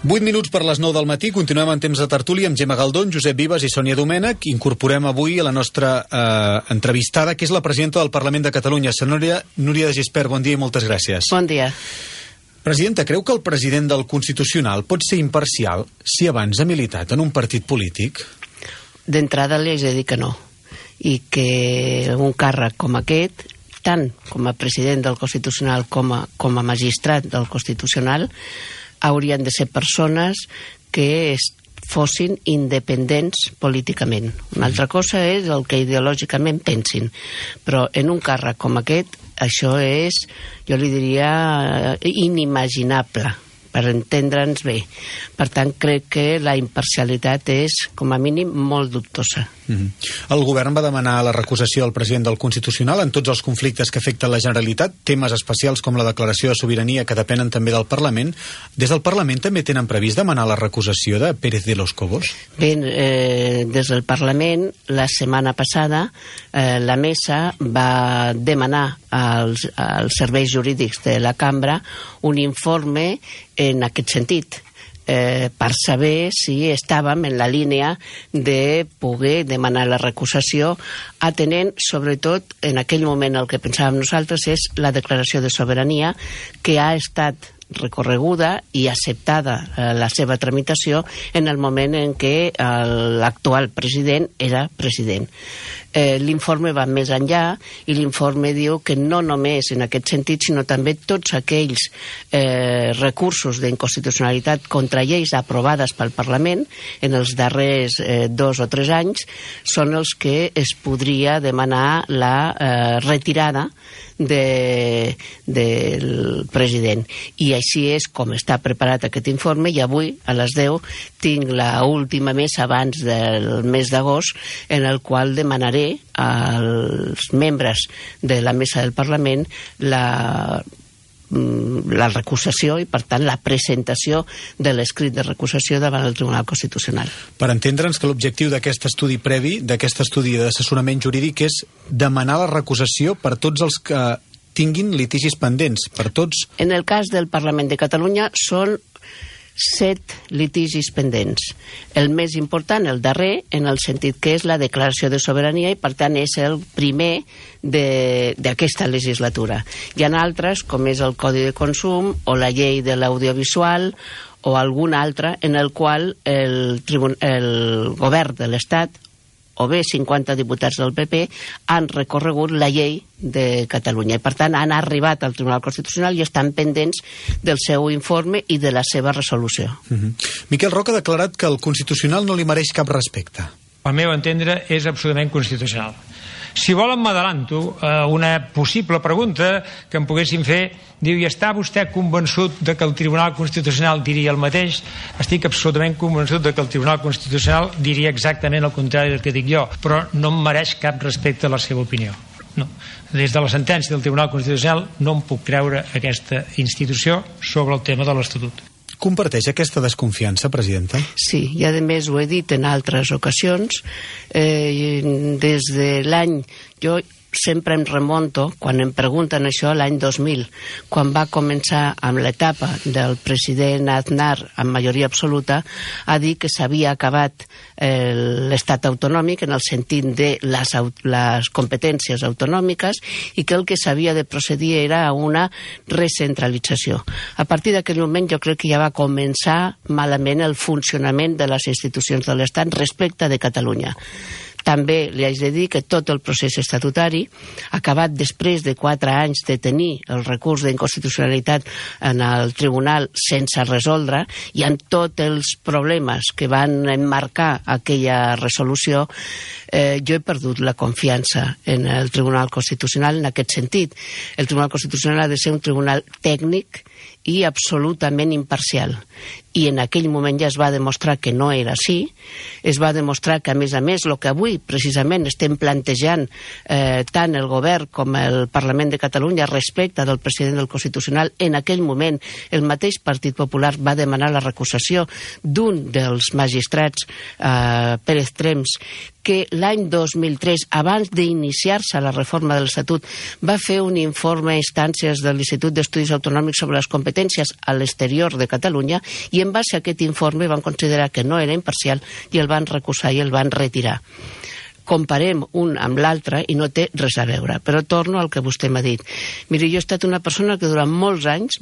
8 minuts per les 9 del matí, continuem en temps de tertúlia amb Gemma Galdón, Josep Vives i Sònia Domènech. Incorporem avui a la nostra entrevistada, que és la presidenta del Parlament de Catalunya, Núria de Gispert. Bon dia i moltes gràcies. Bon dia. Presidenta, creu que el president del Constitucional pot ser imparcial si abans ha militat en un partit polític? D'entrada li haig de dir que no. I que un càrrec com aquest, tant com a president del Constitucional com a magistrat del Constitucional, haurien de ser persones que fossin independents políticament. Una altra cosa és el que ideològicament pensin, però en un càrrec com aquest això és, jo li diria, inimaginable, per entendre'ns bé. Per tant, crec que la imparcialitat és, com a mínim, molt dubtosa. El govern va demanar la recusació del president del Constitucional en tots els conflictes que afecten la Generalitat, temes especials com la declaració de sobirania que depenen també del Parlament. Des del Parlament també tenen previst demanar la recusació de Pérez de los Cobos? Bé, des del Parlament, la setmana passada, la mesa va demanar als serveis jurídics de la cambra un informe en aquest sentit, per saber si estàvem en la línia de poder demanar la recusació, atenent sobretot en aquell moment el que pensàvem nosaltres és la declaració de sobirania que ha estat recorreguda i acceptada la seva tramitació en el moment en què l'actual president era president. L'informe va més enllà i l'informe diu que no només en aquest sentit, sinó també tots aquells recursos d'inconstitucionalitat contra lleis aprovades pel Parlament en els darrers 2 o 3 anys són els que es podria demanar la retirada del president. I així és com està preparat aquest informe, i avui a les 10 tinc l'última mesa abans del mes d'agost en el qual demanaré als membres de la mesa del Parlament la recusació i, per tant, la presentació de l'escrit de recusació davant el Tribunal Constitucional. Per entendre'ns que l'objectiu d'aquest estudi previ, d'aquest estudi d'assessorament jurídic, és demanar la recusació per tots els que tinguin litigis pendents, per tots. En el cas del Parlament de Catalunya són 7 litigis pendents. El més important, el darrer, en el sentit que és la declaració de sobirania i, per tant, és el primer d'aquesta legislatura. Hi ha altres, com és el Codi de Consum o la llei de l'audiovisual o alguna altra en el qual el govern de l'Estat o bé 50 diputats del PP han recorregut la llei de Catalunya i, per tant, han arribat al Tribunal Constitucional i estan pendents del seu informe i de la seva resolució. Miquel Roca ha declarat que el Constitucional no li mereix cap respecte. Al meu entendre, és absolutament constitucional. Si volen, m'adelanto a una possible pregunta que em poguessin fer. Diu, i està vostè convençut de que el Tribunal Constitucional diria el mateix? Estic absolutament convençut de que el Tribunal Constitucional diria exactament el contrari del que dic jo, però no em mereix cap respecte a la seva opinió. No. Des de la sentència del Tribunal Constitucional no em puc creure aquesta institució sobre el tema de l'Estatut. Comparteix aquesta desconfiança, presidenta? Sí, i a més ho he dit en altres ocasions. Des de l'any... Jo sempre em remonto, quan em pregunten això, l'any 2000, quan va començar amb l'etapa del president Aznar amb majoria absoluta, a dir que s'havia acabat l'estat autonòmic en el sentit de les competències autonòmiques i que el que s'havia de procedir era a una recentralització. A partir d'aquell moment jo crec que ja va començar malament el funcionament de les institucions de l'Estat respecte de Catalunya. També li haig de dir que tot el procés estatutari, acabat després de 4 anys de tenir el recurs d'inconstitucionalitat en el tribunal sense resoldre i amb tots els problemes que van emmarcar aquella resolució, jo he perdut la confiança en el Tribunal Constitucional en aquest sentit. El Tribunal Constitucional ha de ser un tribunal tècnic i absolutament imparcial. I en aquell moment ja es va demostrar que no era així. Es va demostrar que, a més, el que avui precisament estem plantejant tant el govern com el Parlament de Catalunya respecte del president del Constitucional, en aquell moment el mateix Partit Popular va demanar la recusació d'un dels magistrats, Pérez Trems, que l'any 2003, abans d'iniciar-se la reforma de l'Estatut, va fer un informe a instàncies de l'Institut d'Estudis Autonòmics sobre les competències a l'exterior de Catalunya i en base a aquest informe van considerar que no era imparcial i el van recusar i el van retirar. Comparem un amb l'altre i no té res a veure. Però torno al que vostè m'ha dit. Miri, jo he estat una persona que durant molts anys,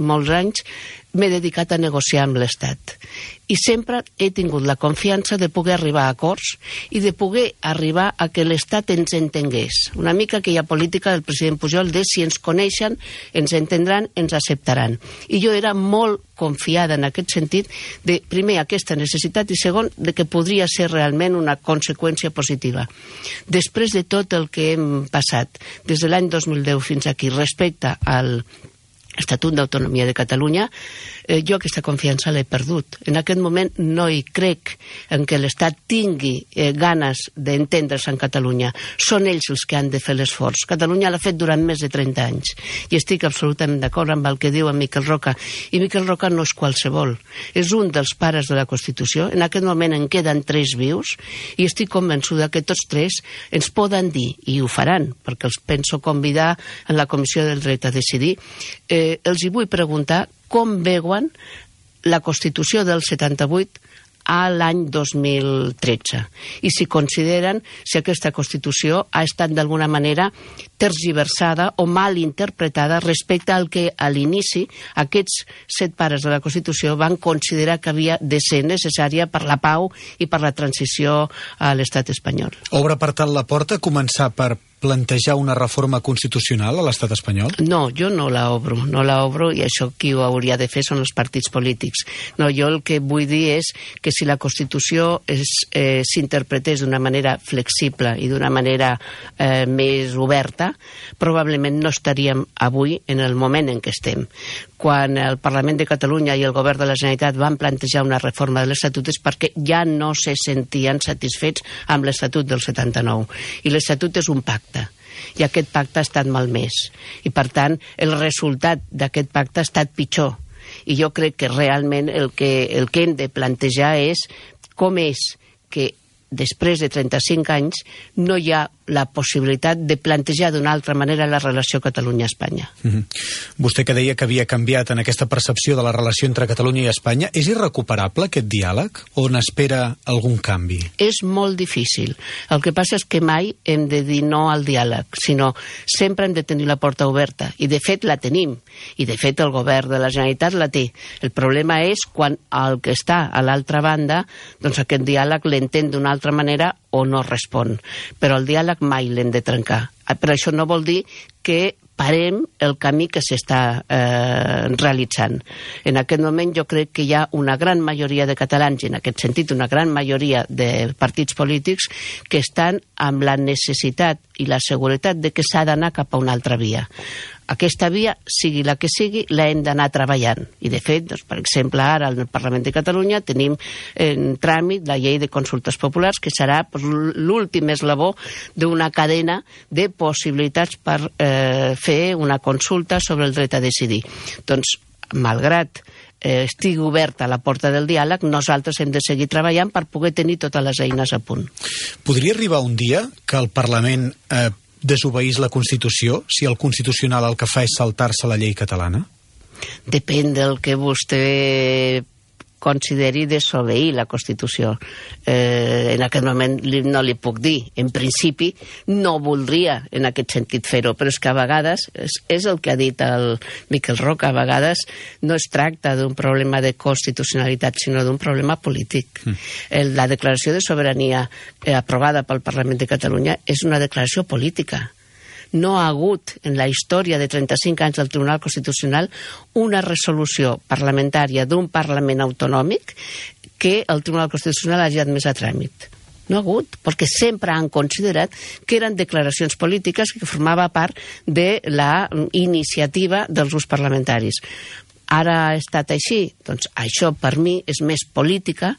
m'he dedicat a negociar amb l'Estat. I sempre he tingut la confiança de poder arribar a acords i de poder arribar a que l'Estat ens entengués. Una mica aquella política del president Pujol de si ens coneixen, ens entendran, ens acceptaran. I jo era molt confiada en aquest sentit de, primer, aquesta necessitat i segon, de que podria ser realment una conseqüència positiva. Després de tot el que hem passat des de l'any 2010 fins aquí respecte al Estatut d'Autonomia de Catalunya, jo aquesta confiança l'he perdut. En aquest moment no hi crec en que l'Estat tingui ganes d'entendre's en Catalunya. Són ells els que han de fer l'esforç. Catalunya l'ha fet durant més de 30 anys i estic absolutament d'acord amb el que diu en Miquel Roca. I Miquel Roca no és qualsevol. És un dels pares de la Constitució. En aquest moment en queden 3 vius i estic convençuda que tots 3 ens poden dir, i ho faran, perquè els penso convidar en la Comissió del Dret a Decidir, els hi vull preguntar com veuen la Constitució del 78 a l'any 2013 i si consideren si aquesta Constitució ha estat d'alguna manera tergiversada o mal interpretada respecte al que a l'inici aquests 7 pares de la Constitució van considerar que havia de ser necessària per la pau i per la transició a l'estat espanyol. Obre per tant la porta a començar per plantejar una reforma constitucional a l'estat espanyol? No, jo no la obro i això qui ho hauria de fer són els partits polítics. No, jo el que vull dir és que si la Constitució s'interpretés d'una manera flexible i d'una manera més oberta, probablement no estaríem avui en el moment en què estem. Quan el Parlament de Catalunya i el Govern de la Generalitat van plantejar una reforma de l'Estatut és perquè ja no se sentien satisfets amb l'Estatut del 79. I l'Estatut és un pacte. I aquest pacte ha estat malmès. I, per tant, el resultat d'aquest pacte ha estat pitjor. I jo crec que realment el que hem de plantejar és com és que després de 35 anys no hi ha la possibilitat de plantejar d'una altra manera la relació Catalunya-Espanya. Vostè que deia que havia canviat en aquesta percepció de la relació entre Catalunya i Espanya, és irrecuperable aquest diàleg o n'espera algun canvi? És molt difícil. El que passa és que mai hem de dir no al diàleg, sinó sempre hem de tenir la porta oberta. I de fet la tenim. I de fet el govern de la Generalitat la té. El problema és quan el que està a l'altra banda, doncs aquest diàleg l'entén d'una altra manera o no respon. Però el diàleg mai l'hem de trencar. Però això no vol dir que parem el camí que s'està realitzant. En aquest moment jo crec que hi ha una gran majoria de catalans, i en aquest sentit una gran majoria de partits polítics, que estan amb la necessitat i la seguretat de que s'ha d'anar cap a una altra via. Aquesta via, sigui la que sigui, l'hem d'anar treballant. I, de fet, doncs, per exemple, ara al Parlament de Catalunya tenim en tràmit la llei de consultes populars, que serà l'últim eslabó d'una cadena de possibilitats per fer una consulta sobre el dret a decidir. Doncs, malgrat estigui oberta la porta del diàleg, nosaltres hem de seguir treballant per poder tenir totes les eines a punt. Podria arribar un dia que el Parlament desobeís la Constitució si el Constitucional el que fa és saltar-se la llei catalana? Depèn del que vostè consideri desobeir la Constitució. En aquest moment no li puc dir. En principi no voldria en aquest sentit fer-ho, però és que a vegades, és el que ha dit el Miquel Roca, a vegades no es tracta d'un problema de constitucionalitat, sinó d'un problema polític. La declaració de sobirania aprovada pel Parlament de Catalunya és una declaració política. No ha hagut en la història de 35 anys del Tribunal Constitucional una resolució parlamentària d'un Parlament autonòmic que el Tribunal Constitucional hagi admès a tràmit. No ha hagut, perquè sempre han considerat que eren declaracions polítiques que formava part de la iniciativa dels grups parlamentaris. Ara ha estat així? Doncs això per mi és més política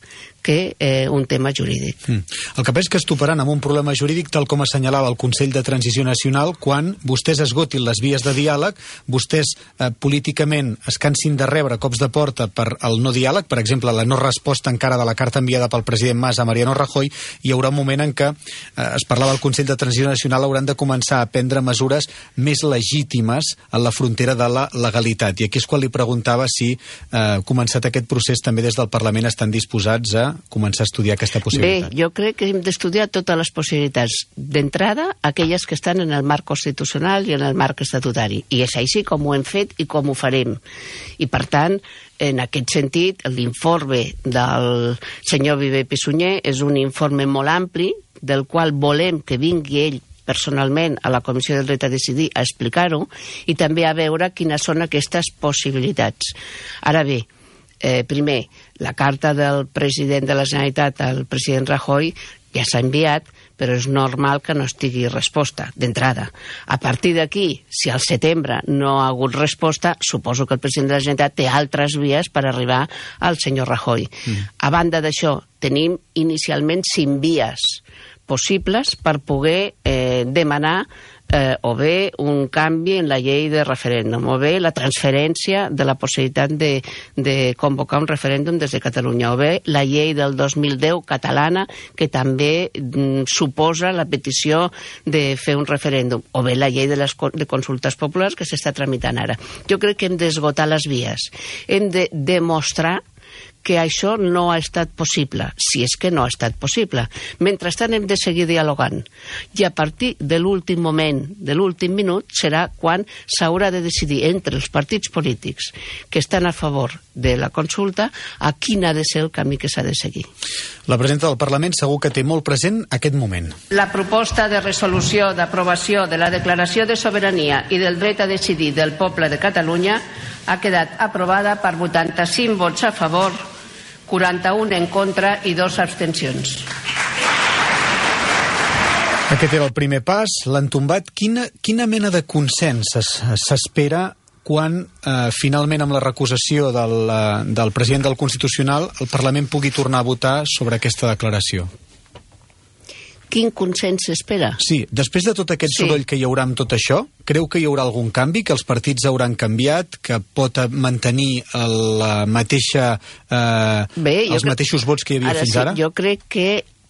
que un tema jurídic. El que passa és que es toparan amb un problema jurídic, tal com assenyalava el Consell de Transició Nacional, quan vostès esgotin les vies de diàleg, vostès políticament es cansin de rebre cops de porta per el no diàleg, per exemple, la no resposta encara de la carta enviada pel president Mas a Mariano Rajoy, hi haurà un moment en què es parlava al Consell de Transició Nacional, hauran de començar a prendre mesures més legítimes a la frontera de la legalitat. I aquí és quan li preguntava si, començat aquest procés, també des del Parlament estan disposats a començar a estudiar aquesta possibilitat. Bé, jo crec que hem d'estudiar totes les possibilitats. D'entrada, aquelles que estan en el marc constitucional i en el marc estatutari. I és així com ho hem fet i com ho farem. I, per tant, en aquest sentit, l'informe del senyor Viver Pisunyer és un informe molt ampli, del qual volem que vingui ell personalment a la Comissió del Dret a Decidir a explicar-ho i també a veure quines són aquestes possibilitats. Ara bé, primer, la carta del president de la Generalitat al president Rajoy ja s'ha enviat, però és normal que no estigui resposta, d'entrada. A partir d'aquí, si al setembre no ha hagut resposta, suposo que el president de la Generalitat té altres vies per arribar al senyor Rajoy. A banda d'això, tenim inicialment 5 vies possibles per poder demanar o bé un canvi en la llei de referèndum, o bé la transferència de la possibilitat de convocar un referèndum des de Catalunya, o bé la llei del 2010 catalana, que també suposa la petició de fer un referèndum, o bé la llei de consultes populars que s'està tramitant ara. Jo crec que hem d'esgotar les vies. Hem de demostrar que això no ha estat possible, si és que no ha estat possible. Mentrestant hem de seguir dialogant. I a partir de l'últim moment, de l'últim minut, serà quan s'haurà de decidir entre els partits polítics que estan a favor de la consulta a quin ha de ser el camí que s'ha de seguir. La presidenta del Parlament segur que té molt present aquest moment. La proposta de resolució d'aprovació de la Declaració de Sobirania i del Dret a Decidir del Poble de Catalunya ha quedat aprovada per 85 vots a favor, 41 en contra i 2 abstencions. Aquest era el primer pas, l'han tombat. Quina mena de consens s'espera quan finalment amb la recusació del president del Constitucional el Parlament pugui tornar a votar sobre aquesta declaració? Quin consens s'espera? Sí, després de tot aquest soroll que hi haurà amb tot això, creu que hi haurà algun canvi, que els partits hauran canviat, que pot mantenir la mateixa, els mateixos vots que hi havia fins ara? Jo crec que,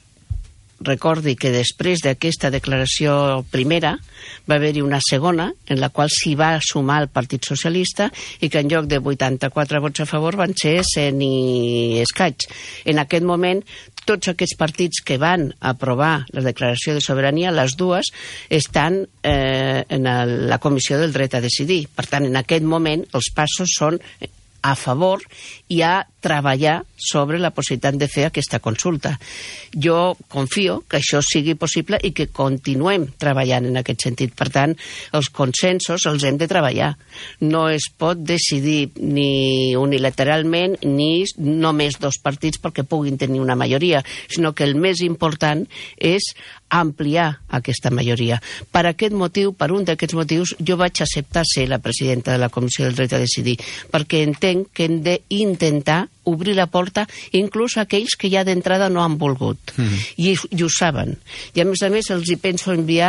recordi que després d'aquesta declaració primera va haver-hi una segona en la qual s'hi va sumar el Partit Socialista i que en lloc de 84 vots a favor van ser 100 i escaig. En aquest moment tots aquests partits que van aprovar la declaració de sobirania, les dues, estan en la Comissió del Dret a Decidir. Per tant, en aquest moment els passos són a favor i a treballar sobre la possibilitat de fer aquesta consulta. Jo confio que això sigui possible i que continuem treballant en aquest sentit. Per tant, els consensos els hem de treballar. No es pot decidir ni unilateralment ni només 2 partits perquè puguin tenir una majoria, sinó que el més important és ampliar aquesta majoria. Per aquest motiu, per un d'aquests motius, jo vaig acceptar ser la presidenta de la Comissió del Dret a Decidir, perquè entenc que hem d'intentar obrir la porta inclús a aquells que ja d'entrada no han volgut. I ho saben. I a més els hi penso enviar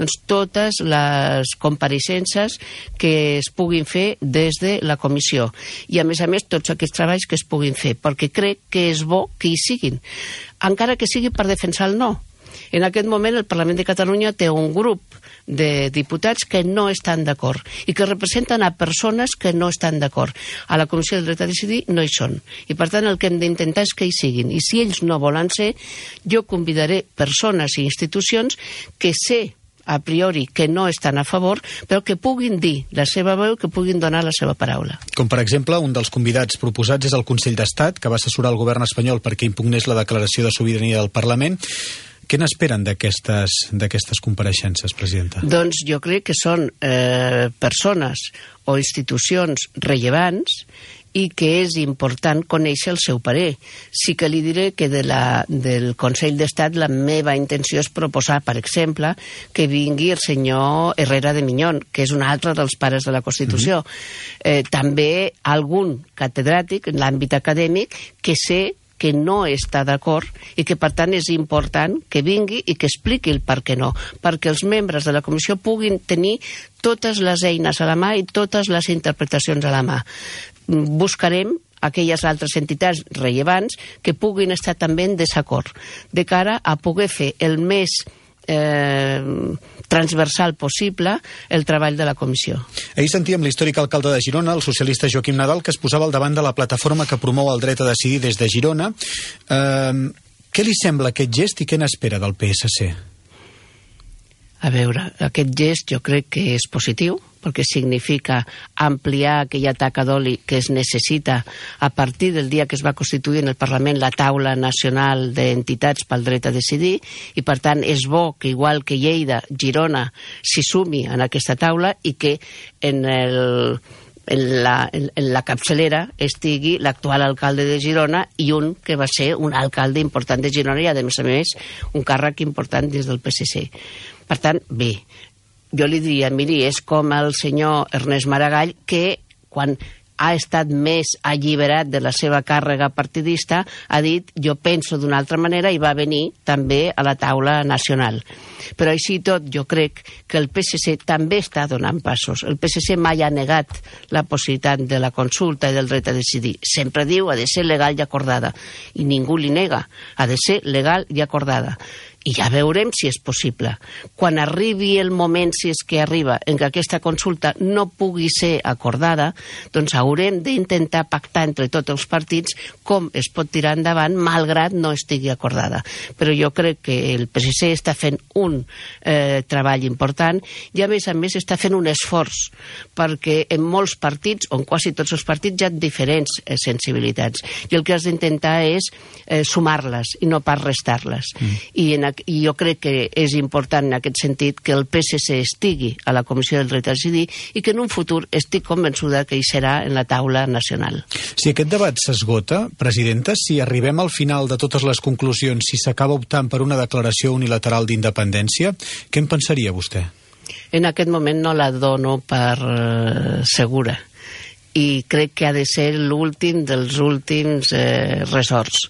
totes les compareixences que es puguin fer des de la comissió. I a més tots aquests treballs que es puguin fer, perquè crec que és bo que hi siguin. Encara que sigui per defensar el no. En aquest moment el Parlament de Catalunya té un grup de diputats que no estan d'acord i que representen a persones que no estan d'acord. A la Comissió del Dret a Decidir no hi són. I per tant el que hem d'intentar és que hi siguin. I si ells no volen ser, jo convidaré persones i institucions que sé a priori que no estan a favor, però que puguin dir la seva veu, que puguin donar la seva paraula. Com per exemple, un dels convidats proposats és el Consell d'Estat, que va assessorar el govern espanyol perquè impugnés la declaració de sobirania del Parlament. Què n'esperen d'aquestes compareixences, presidenta? Doncs jo crec que són persones o institucions rellevants i que és important conèixer el seu parer. Sí que li diré que del Consell d'Estat la meva intenció és proposar, per exemple, que vingui el senyor Herrera de Miñón, que és un altre dels pares de la Constitució. També algun catedràtic en l'àmbit acadèmic que sé que no està d'acord i que per tant és important que vingui i que expliqui el per què no, perquè els membres de la comissió puguin tenir totes les eines a la mà i totes les interpretacions a la mà. Buscarem aquelles altres entitats rellevants que puguin estar també en desacord, de cara a poder fer el més transversal possible el treball de la comissió. Ahir sentíem l'històric alcalde de Girona, el socialista Joaquim Nadal, que es posava al davant de la plataforma que promou el dret a decidir des de Girona. Què li sembla aquest gest i què n'espera del PSC? A veure, aquest gest jo crec que és positiu, perquè significa ampliar aquella taca d'oli que es necessita a partir del dia que es va constituir en el Parlament la taula nacional d'entitats pel dret a decidir, i per tant és bo que igual que Lleida, Girona s'hi sumi en aquesta taula i que en la capçalera estigui l'actual alcalde de Girona i un que va ser un alcalde important de Girona i a més un càrrec important dins del PSC. Per tant, bé, jo li diria, miri, és com el senyor Ernest Maragall, que quan ha estat més alliberat de la seva càrrega partidista ha dit, jo penso d'una altra manera, i va venir també a la taula nacional. Però així tot, jo crec que el PSC també està donant passos. El PSC mai ha negat la possibilitat de la consulta i del dret a decidir. Sempre diu, ha de ser legal i acordada. I ningú li nega, ha de ser legal i acordada. I ja veurem si és possible. Quan arribi el moment, si és que arriba, en què aquesta consulta no pugui ser acordada, doncs haurem d'intentar pactar entre tots els partits com es pot tirar endavant, malgrat no estigui acordada. Però jo crec que el PSC està fent un treball important i a més està fent un esforç, perquè en molts partits, o en quasi tots els partits, hi ha diferents sensibilitats. I el que has d'intentar és sumar-les i no pas restar-les. I jo crec que és important en aquest sentit que el PSC estigui a la Comissió del Dret a Decidir i que en un futur estic convençuda que hi serà en la taula nacional. Si aquest debat s'esgota, presidenta, si arribem al final de totes les conclusions, si s'acaba optant per una declaració unilateral d'independència, què en pensaria vostè? En aquest moment no la dono per segura. I crec que ha de ser l'últim dels últims ressorts.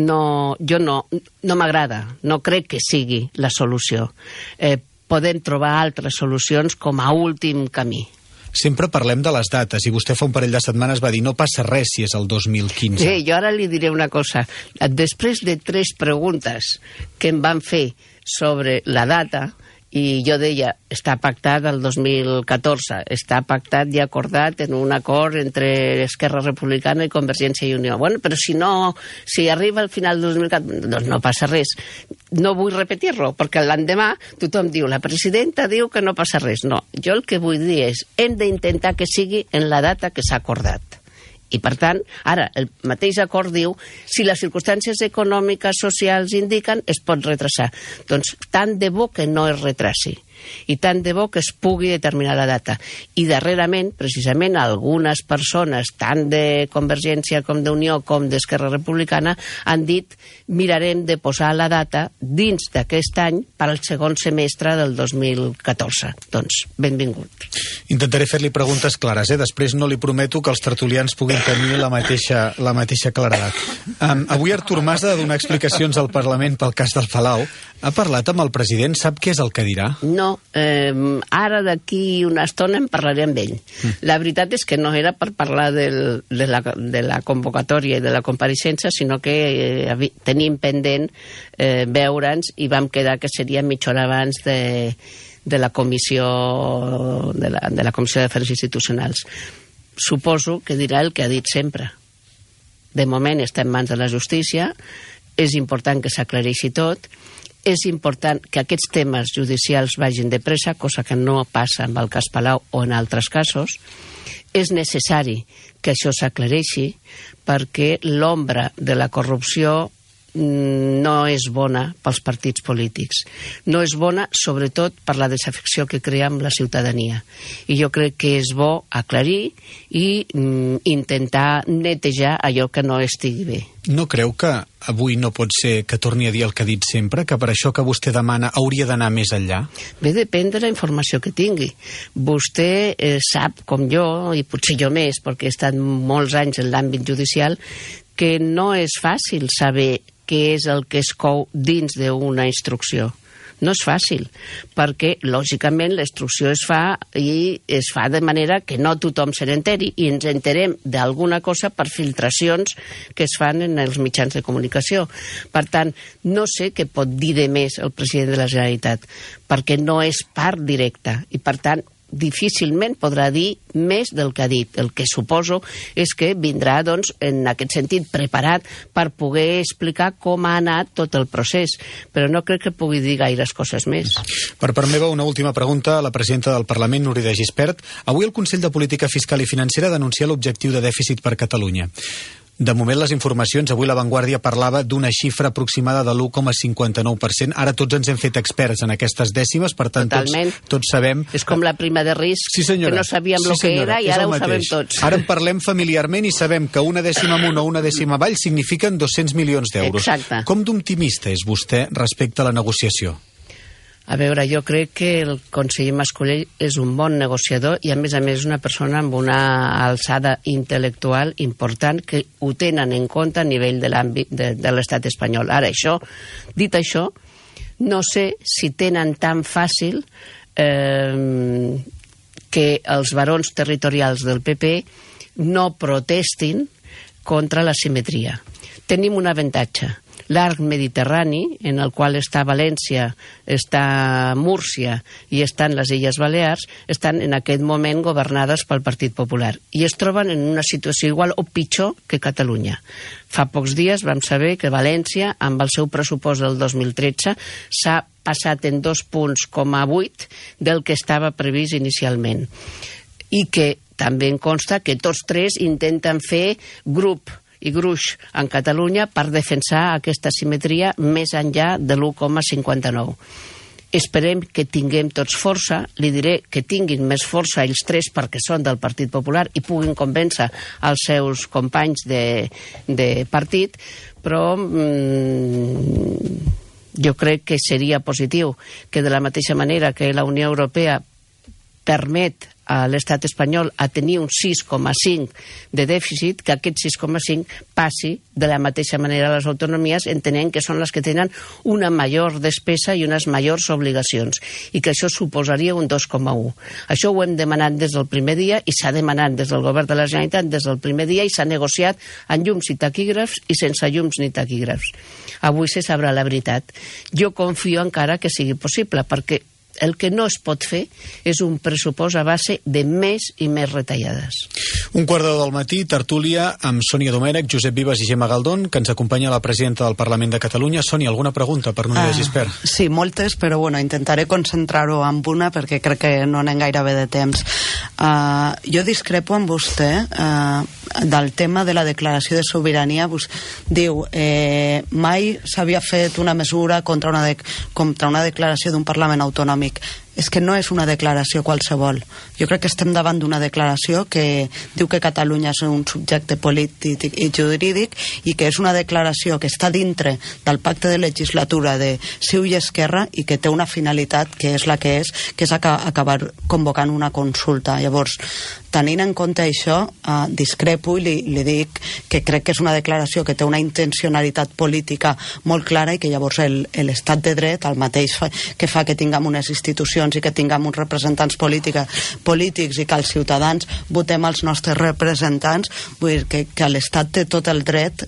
Jo no m'agrada, no crec que sigui la solució. Podem trobar altres solucions com a últim camí. Sempre parlem de les dates, i vostè fa un parell de setmanes va dir no passa res si és el 2015. Jo ara li diré una cosa. Després de 3 preguntes que em van fer sobre la data, i jo deia, està pactat el 2014, està pactat i acordat en un acord entre Esquerra Republicana i Convergència i Unió. Bueno, però si arriba al final del 2014, doncs no passa res. No vull repetir-lo, perquè l'endemà tothom diu, la presidenta diu que no passa res. No, jo el que vull dir és, hem d'intentar que sigui en la data que s'ha acordat. I, per tant, ara, el mateix acord diu, si les circumstàncies econòmiques, socials indiquen, es pot retrasar. Doncs tant de bo que no es retrasi. I tant de bo que es pugui determinar la data. I darrerament, precisament, algunes persones, tant de Convergència com d'Unió com d'Esquerra Republicana, han dit mirarem de posar la data dins d'aquest any per al segon semestre del 2014. Doncs, benvingut. Intentaré fer-li preguntes clares, Després no li prometo que els tertulians puguin tenir la mateixa claredat. Avui Artur Mas ha de donar explicacions al Parlament pel cas del Palau. Ha parlat amb el president? Sap què és el que dirà? No, ara d'aquí una estona en parlaré amb ell. La veritat és que no era per parlar de la convocatòria i de la compareixença, sinó que tenim pendent veure'ns i vam quedar que seria mitja hora abans de la Comissió d'Afers Institucionals. Suposo que dirà el que ha dit sempre. De moment està en mans de la justícia, és important que s'aclareixi tot, és important que aquests temes judicials vagin de pressa, cosa que no passa amb el cas Palau o en altres casos. És necessari que això s'aclareixi perquè l'ombra de la corrupció no és bona pels partits polítics. No és bona, sobretot, per la desafecció que crea amb la ciutadania. I jo crec que és bo aclarir i intentar netejar allò que no estigui bé. No creu que avui no pot ser que torni a dir el que ha dit sempre, que per això que vostè demana hauria d'anar més enllà? Bé, depèn de la informació que tingui. Vostè sap, com jo, i potser jo més, perquè he estat molts anys en l'àmbit judicial, que no és fàcil saber què és el que es cou dins d'una instrucció. No és fàcil, perquè, lògicament, la instrucció es fa de manera que no tothom se n'enteri i ens enterem d'alguna cosa per filtracions que es fan en els mitjans de comunicació. Per tant, no sé què pot dir de més el president de la Generalitat, perquè no és part directa i, per tant, difícilment podrà dir més del que ha dit. El que suposo és que vindrà, doncs, en aquest sentit, preparat per poder explicar com ha anat tot el procés, però no crec que pugui dir gaires coses més. Per part meva, una última pregunta a la presidenta del Parlament, Núria de Gispert. Avui el Consell de Política Fiscal i Financera denuncia l'objectiu de dèficit per Catalunya. De moment, les informacions, avui La Vanguardia parlava d'una xifra aproximada de l'1,59%. Ara tots ens hem fet experts en aquestes dècimes, per tant, tots sabem... És com la prima de risc, que no sabíem el que era i ara ho sabem tots. Ara en parlem familiarment i sabem que una dècima amunt o una dècima avall signifiquen 200 milions d'euros. Exacte. Com d'optimista és vostè respecte a la negociació? A veure, jo crec que el conseller Mascolell és un bon negociador i, a més una persona amb una alçada intel·lectual important que ho tenen en compte a nivell de l'àmbit de l'estat espanyol. Ara, dit això, no sé si tenen tan fàcil que els barons territorials del PP no protestin contra la simetria. Tenim un avantatge. L'arc mediterrani, en el qual està València, està Múrcia i estan les Illes Balears, estan en aquest moment governades pel Partit Popular i es troben en una situació igual o pitjor que Catalunya. Fa pocs dies vam saber que València, amb el seu pressupost del 2013, s'ha passat en 2,8 punts del que estava previst inicialment. I que també em consta que tots tres intenten fer grup i gruix en Catalunya per defensar aquesta simetria més enllà de l'1,59. Esperem que tinguem tots força, li diré que tinguin més força ells tres perquè són del Partit Popular i puguin convèncer els seus companys de partit, però jo crec que seria positiu que de la mateixa manera que la Unió Europea permet a l'estat espanyol a tenir un 6,5 de dèficit, que aquest 6,5 passi de la mateixa manera a les autonomies, entenent que són les que tenen una major despesa i unes majors obligacions, i que això suposaria un 2,1. Això ho hem demanat des del primer dia i s'ha demanat des del govern de la Generalitat des del primer dia i s'ha negociat amb llums i taquígrafs i sense llums ni taquígrafs. Avui se sabrà la veritat. Jo confio encara que sigui possible, perquè el que no es pot fer és un pressupost a base de més i més retallades. 1:15 del matí, tertúlia amb Sònia Domènech, Josep Vives i Gemma Galdón, que ens acompanya la presidenta del Parlament de Catalunya. Sònia, alguna pregunta per Núria de Gispert? Sí, moltes, però intentaré concentrar-ho en una perquè crec que no anem gaire bé de temps. Jo discrepo amb vostè del tema de la declaració de sobirania. Diu, mai s'havia fet una mesura contra una declaració d'un Parlament autonòmic. És que no és una declaració qualsevol. Jo crec que estem davant d'una declaració que diu que Catalunya és un subjecte polític i jurídic i que és una declaració que està dintre del pacte de legislatura de CiU i Esquerra i que té una finalitat que és la que és acabar convocant una consulta. Llavors, tenint en compte això, discrepo i li dic que crec que és una declaració que té una intencionalitat política molt clara i que llavors l'estat de dret, el mateix que fa que tinguem unes institucions i que tinguem uns representants polítics i que els ciutadans votem els nostres representants, vull dir que l'Estat té tot el dret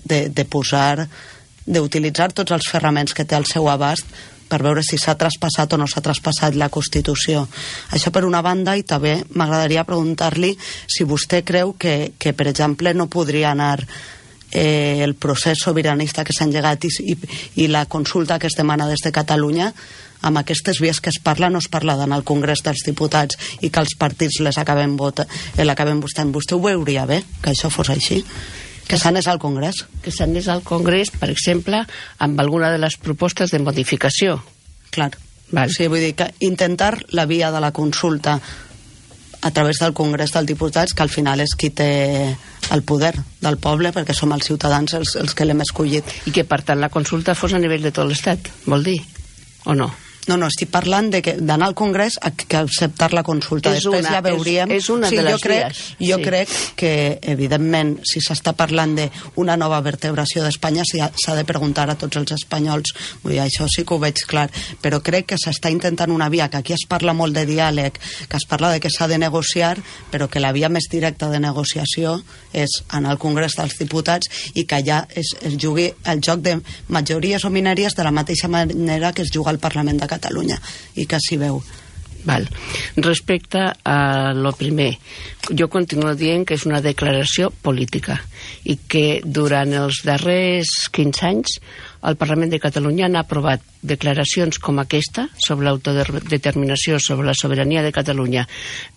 d'utilitzar tots els ferraments que té al seu abast per veure si s'ha traspassat o no s'ha traspassat la Constitució. Això per una banda, i també m'agradaria preguntar-li si vostè creu que per exemple, no podria anar el procés sobiranista que s'ha engegat i la consulta que es demana des de Catalunya amb aquestes vies que es parla, no es parla d'anar al Congrés dels Diputats i que els partits l'acaben votant. Vostè ho veuria bé, que això fos així? Que s'anés al Congrés? Que s'anés al Congrés, per exemple, amb alguna de les propostes de modificació. Clar. Vale. Sí, vull dir que intentar la via de la consulta a través del Congrés dels Diputats, que al final és qui té el poder del poble, perquè som els ciutadans els que l'hem escollit. I que, per tant, la consulta fos a nivell de tot l'Estat, vol dir? O no? No, estic parlant d'anar al Congrés a acceptar la consulta. Després ja veuríem... És una de les vies. Jo crec que, evidentment, si s'està parlant d'una nova vertebració d'Espanya, s'ha de preguntar a tots els espanyols. Vull dir, això sí que ho veig clar. Però crec que s'està intentant una via, que aquí es parla molt de diàleg, que es parla de que s'ha de negociar, però que la via més directa de negociació és anar al Congrés dels Diputats i que allà es jugui el joc de majories o minories de la mateixa manera que es juga al Parlament de Catalunya i que s'hi veu. Val. Respecte a lo primer, jo continuo dient que és una declaració política i que durant els darrers 15 anys el Parlament de Catalunya n'ha aprovat declaracions com aquesta sobre l'autodeterminació, sobre la sobirania de Catalunya,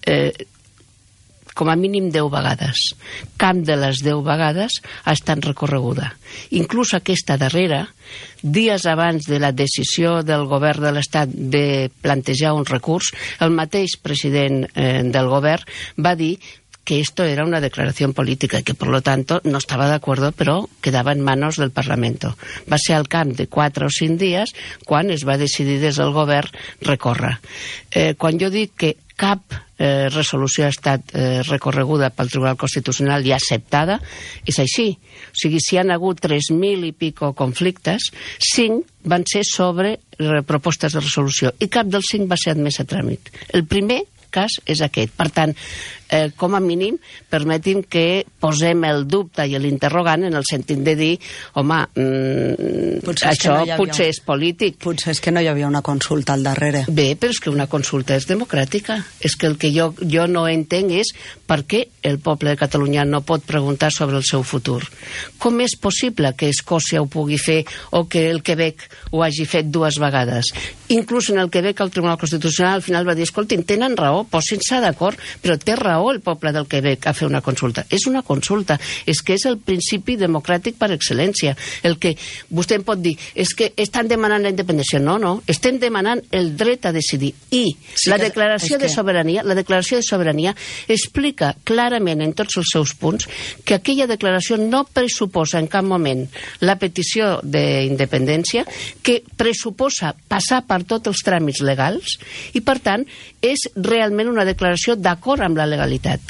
com a mínim 10 vegades. Cap de les 10 vegades ha estat recorreguda. Inclús aquesta darrera, dies abans de la decisió del govern de l'Estat de plantejar un recurs, el mateix president del govern va dir que esto era una declaración política y que por lo tanto no estaba de acuerdo, pero quedaba en manos del Parlamento. Va ser al camp de 4 o 5 dies quan es va decidir des del govern recórrer. Quan jo dic que cap resolució ha estat recorreguda pel Tribunal Constitucional i acceptada, és així. O sigui, si hi han hagut 3.000 i pico conflictes, 5 van ser sobre propostes de resolució i cap dels 5 va ser admès a tràmit. El primer cas és aquest. Per tant, com a mínim, permetim que posem el dubte i l'interrogant en el sentit de dir, home, això potser és polític. Potser és que no hi havia una consulta al darrere. Bé, però és que una consulta és democràtica. És que el que jo no entenc és per què el poble de Catalunya no pot preguntar sobre el seu futur. Com és possible que Escòcia ho pugui fer o que el Quebec ho hagi fet 2 vegades? Inclús en el Quebec el Tribunal Constitucional al final va dir, escoltin, tenen raó, posin-se d'acord, però té raó el poble del Quebec a fer una consulta. És una consulta, és que és el principi democràtic per excel·lència. El que vostè em pot dir és que estan demanant la independència. No, estem demanant el dret a decidir. I sí, la declaració de sobirania explica clarament en tots els seus punts que aquella declaració no pressuposa en cap moment la petició d'independència, que pressuposa passar per tots els tràmits legals i, per tant, és realment una declaració d'acord amb la legalitat.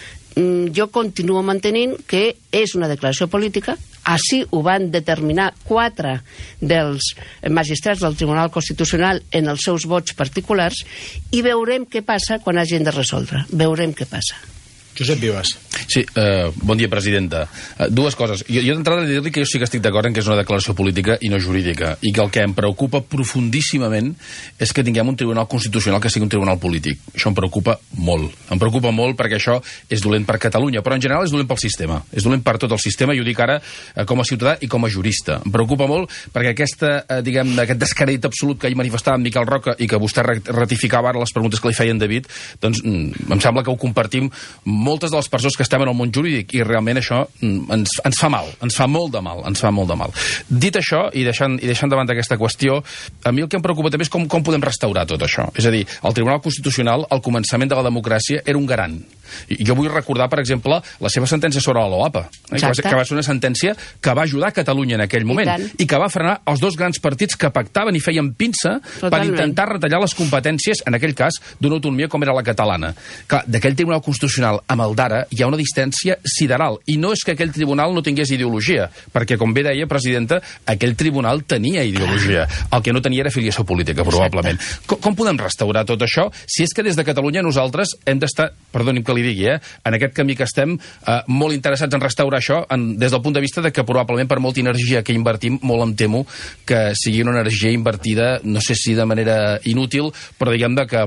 Jo continuo mantenint que és una declaració política. Així ho van determinar 4 dels magistrats del Tribunal Constitucional en els seus vots particulars i veurem què passa quan hagin de resoldre. Veurem què passa. Josep Vives. Sí, bon dia, presidenta. 2 coses. Jo d'entrada he de dir que jo sí que estic d'acord en que és una declaració política i no jurídica, i que el que em preocupa profundíssimament és que tinguem un Tribunal Constitucional que sigui un tribunal polític. Això em preocupa molt. Em preocupa molt perquè això és dolent per Catalunya, però en general és dolent pel sistema. És dolent per tot el sistema, i ho dic ara com a ciutadà i com a jurista. Em preocupa molt perquè aquest descrèdit absolut que ahir manifestava en Miquel Roca i que vostè ratificava ara les preguntes que li feien David, doncs em sembla que ho compartim moltes de les persones que estem en el món jurídic, i realment això ens fa mal, ens fa molt de mal. Dit això, i deixant de banda aquesta qüestió, a mi el que em preocupa també és com podem restaurar tot això. És a dir, el Tribunal Constitucional, al començament de la democràcia, era un garant. Jo vull recordar, per exemple, la seva sentència sobre la LOAPA, que va ser una sentència que va ajudar Catalunya en aquell moment i que va frenar els 2 grans partits que pactaven i feien pinça per intentar retallar les competències, en aquell cas, d'una autonomia com era la catalana. Clar, d'aquell Tribunal Constitucional amb el d'ara hi ha una distància sideral, i no és que aquell tribunal no tingués ideologia, perquè, com bé deia, presidenta, aquell tribunal tenia ideologia. El que no tenia era afiliació política, probablement. Com podem restaurar tot això si és que des de Catalunya nosaltres hem d'estar, perdoni'm que li digui, en aquest camí que estem molt interessats en restaurar això, des del punt de vista de que probablement per molta energia que invertim, molt em temo que sigui una energia invertida, no sé si de manera inútil, però diguem que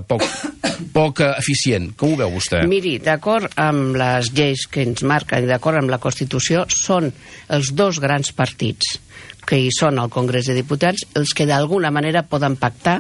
poc eficient. Com ho veu vostè? Miri, d'acord amb les lleis que ens marquen i d'acord amb la Constitució, són els 2 grans partits que hi són al Congrés de Diputats els que d'alguna manera poden pactar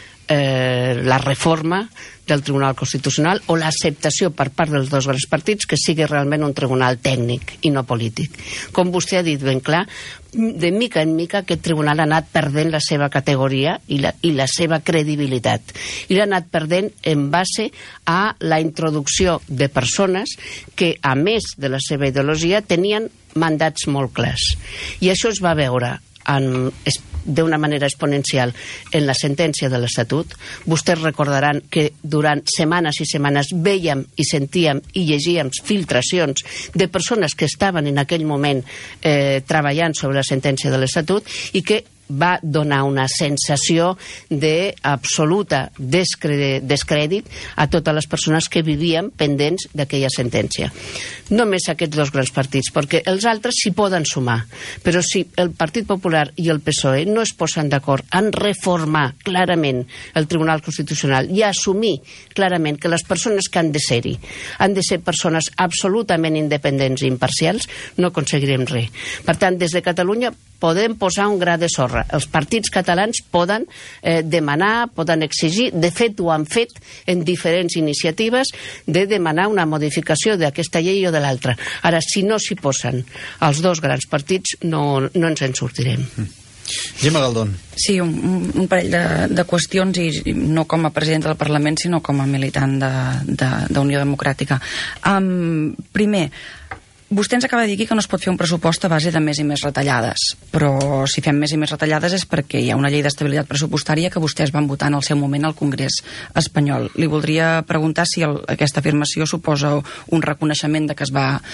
la reforma del Tribunal Constitucional o l'acceptació per part dels 2 grans partits que sigui realment un tribunal tècnic i no polític. Com vostè ha dit ben clar, de mica en mica aquest tribunal ha anat perdent la seva categoria i la seva credibilitat. I l'ha anat perdent en base a la introducció de persones que, a més de la seva ideologia, tenien mandats molt clars. I això es va veure d'una manera exponencial en la sentència de l'Estatut. Vostès recordaran que durant setmanes i setmanes vèiem i sentíem i llegíem filtracions de persones que estaven en aquell moment treballant sobre la sentència de l'Estatut i que va donar una sensació d'absoluta descrèdit a totes les persones que vivíem pendents d'aquella sentència. Només aquests dos grans partits, perquè els altres s'hi poden sumar, però si el Partit Popular i el PSOE no es posen d'acord en reformar clarament el Tribunal Constitucional i assumir clarament que les persones que han de ser-hi han de ser persones absolutament independents i imparcials, no aconseguirem res. Per tant, des de Catalunya podem posar un gra de sorra. Els partits catalans poden demanar, poden exigir, de fet ho han fet en diferents iniciatives, de demanar una modificació d'aquesta llei o de l'altra. Ara, si no s'hi posen els dos grans partits, no ens en sortirem. Gemma Galdón. Sí, un parell de qüestions, i no com a presidenta del Parlament, sinó com a militant d'Unió Democràtica. Primer, vostè ens acaba de dir aquí que no es pot fer un pressupost a base de més i més retallades, però si fem més i més retallades és perquè hi ha una llei d'estabilitat pressupostària que vostès van votar en el seu moment al Congrés espanyol. Li voldria preguntar si aquesta afirmació suposa un reconeixement de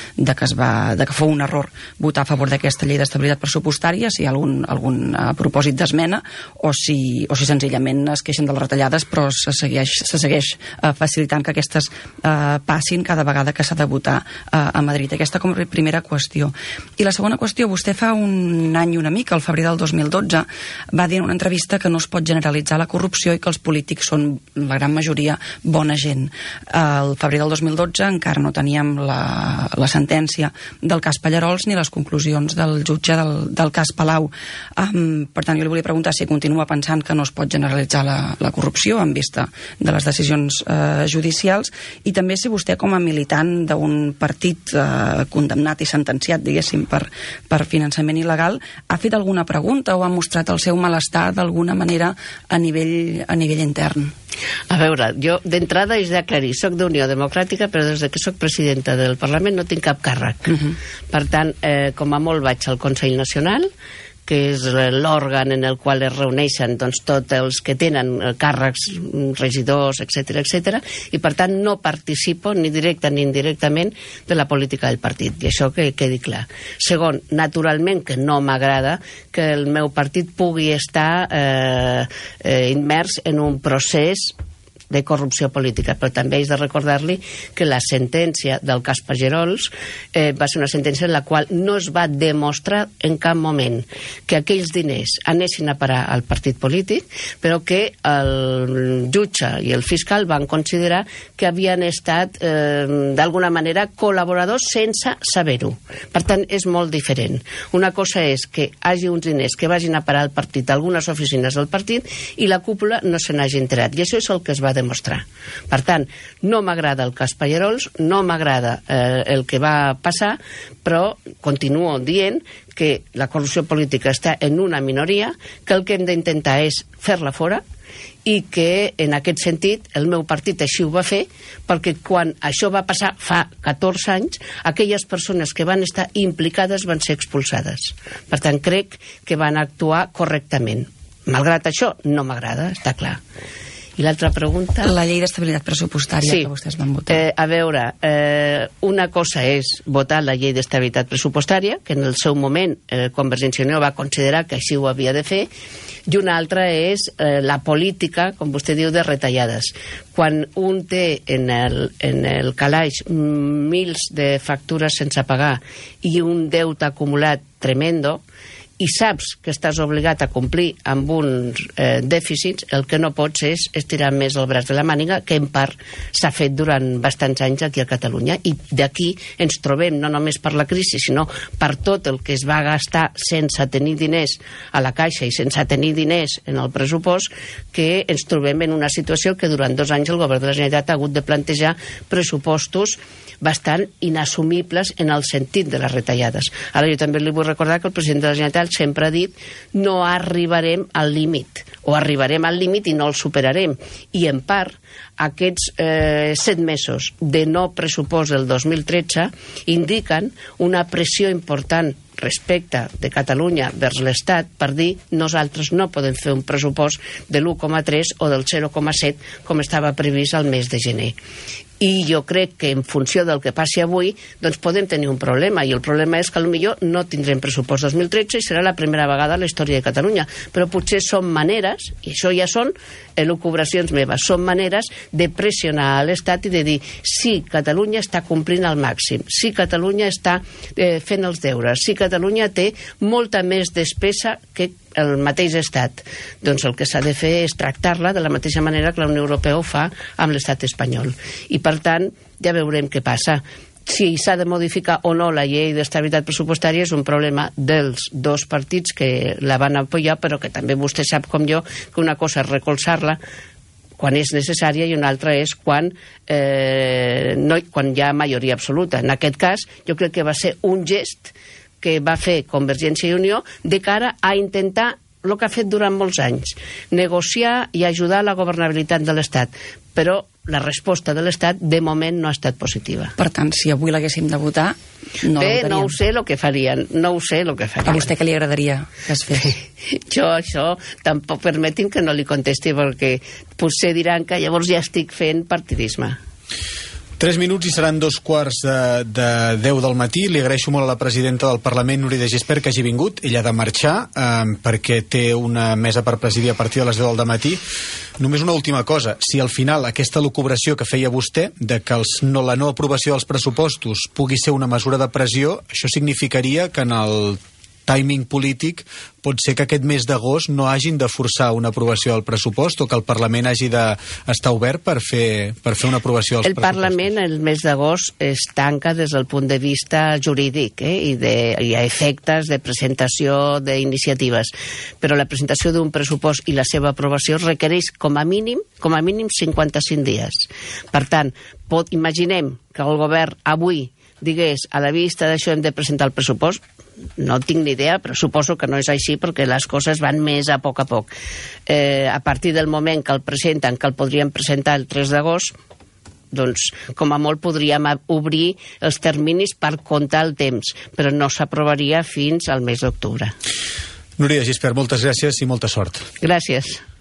que fou un error votar a favor d'aquesta llei d'estabilitat pressupostària, si hi ha algun propòsit d'esmena, o si senzillament es queixen de les retallades però se segueix facilitant que aquestes passin cada vegada que s'ha de votar a Madrid. Aquesta com a primera qüestió. I la segona qüestió, vostè fa un any i una mica, al febrer del 2012, va dir en una entrevista que no es pot generalitzar la corrupció i que els polítics són, la gran majoria, bona gent. Al febrer del 2012 encara no teníem la sentència del cas Pallarols ni les conclusions del jutge del cas Palau. Per tant, jo li volia preguntar si continua pensant que no es pot generalitzar la corrupció en vista de les decisions judicials, i també si vostè, com a militant d'un partit condemnat i sentenciat, diguéssim, per finançament il·legal, ha fet alguna pregunta o ha mostrat el seu malestar d'alguna manera a nivell intern? A veure, jo d'entrada és d'aclarir, soc d'Unió Democràtica, però des que soc presidenta del Parlament no tinc cap càrrec. Per tant, com a molt vaig al Consell Nacional, que és l'òrgan en el qual es reuneixen tots els que tenen càrrecs, regidors, etc., i per tant no participo ni directa ni indirectament de la política del partit, i això que quedi clar. Segon, naturalment que no m'agrada que el meu partit pugui estar immers en un procés de corrupció política, però també és de recordar-li que la sentència del cas Pallarols va ser una sentència en la qual no es va demostrar en cap moment que aquells diners anessin a parar al partit polític, però que el jutge i el fiscal van considerar que havien estat d'alguna manera col·laboradors sense saber-ho. Per tant, és molt diferent. Una cosa és que hi hagi uns diners que vagin a parar al partit, a algunes oficines del partit, i la cúpula no se n'hagi enterat, i això és el que es va demostrar. Per tant, no m'agrada el cas Pallarols, no m'agrada el que va passar, però continuo dient que la corrupció política està en una minoria, que el que hem d'intentar és fer-la fora, i que en aquest sentit el meu partit així ho va fer, perquè quan això va passar fa 14 anys, aquelles persones que van estar implicades van ser expulsades. Per tant, crec que van actuar correctament. Malgrat això, no m'agrada, està clar. I l'altra pregunta? La llei d'estabilitat pressupostària, sí, que vostès van votar. A veure, una cosa és votar la llei d'estabilitat pressupostària, que en el seu moment Convergència i Unió va considerar que així ho havia de fer, i una altra és la política, com vostè diu, de retallades. Quan un té en el calaix mils de factures sense pagar i un deute acumulat tremendo, i saps que estàs obligat a complir amb uns dèficits, el que no pots és estirar més el braç de la màniga, que en part s'ha fet durant bastants anys aquí a Catalunya, i d'aquí ens trobem, no només per la crisi, sinó per tot el que es va gastar sense tenir diners a la caixa i sense tenir diners en el pressupost, que ens trobem en una situació que durant 2 anys el govern de la Generalitat ha hagut de plantejar pressupostos bastant inassumibles en el sentit de les retallades. Ara jo també li vull recordar que el president de la Generalitat sempre ha dit no arribarem al límit, o arribarem al límit i no el superarem, i en part aquests 7 mesos de no pressupost del 2013 indiquen una pressió important respecte de Catalunya vers l'Estat per dir nosaltres no podem fer un pressupost de l'1,3 o del 0,7 com estava previst al mes de gener. I jo crec que en funció del que passi avui doncs podem tenir un problema, i el problema és que potser no tindrem pressupost 2013 i serà la primera vegada a la història de Catalunya, però potser són maneres, i això ja són elucubracions meves, són maneres de pressionar a l'Estat i de dir si Catalunya està complint al màxim, si Catalunya està fent els deures, si Catalunya té molta més despesa que el mateix Estat, doncs el que s'ha de fer és tractar-la de la mateixa manera que la Unió Europea ho fa amb l'Estat espanyol. I per tant, ja veurem què passa. Si s'ha de modificar o no la llei d'estabilitat pressupostària és un problema dels dos partits que la van apoyar, però que també vostè sap com jo que una cosa és recolzar-la quan és necessària i una altra és quan hi ha majoria absoluta. En aquest cas, jo crec que va ser un gest que va fer Convergència i Unió de cara a intentar el que ha fet durant molts anys, negociar i ajudar la governabilitat de l'Estat, però la resposta de l'Estat de moment no ha estat positiva. Per tant, si avui l'haguéssim de votar, no la votaríem. No ho sé el que farien, A vostè què li agradaria que es fes? Jo això tampoc permetin que no li contesti, perquè potser diran que llavors ja estic fent partidisme. 3 minuts i seran 2:15 del matí. Li agraeixo molt a la presidenta del Parlament, Núria de Gispert, que hagi vingut. Ella ha de marxar perquè té una mesa per presidir a partir de les 10 del matí. Només una última cosa. Si al final aquesta elucubració que feia vostè de que la no aprovació dels pressupostos pugui ser una mesura de pressió, això significaria que en el timing polític pot ser que aquest mes d'agost no hagin de forçar una aprovació del pressupost o que el Parlament hagi d'estar obert per fer una aprovació dels pressupostos. El Parlament el mes d'agost es tanca des del punt de vista jurídic i hi ha efectes de presentació d'iniciatives, però la presentació d'un pressupost i la seva aprovació requereix com a mínim 55 dies. Per tant, imaginem que el govern avui digués a la vista d'això hem de presentar el pressupost. No tinc ni idea, però suposo que no és així perquè les coses van més a poc. A partir del moment que el presenten, que el podríem presentar el 3 d'agost, doncs com a molt podríem obrir els terminis per comptar el temps, però no s'aprovaria fins al mes d'octubre. Núria Gispert, moltes gràcies i molta sort. Gràcies.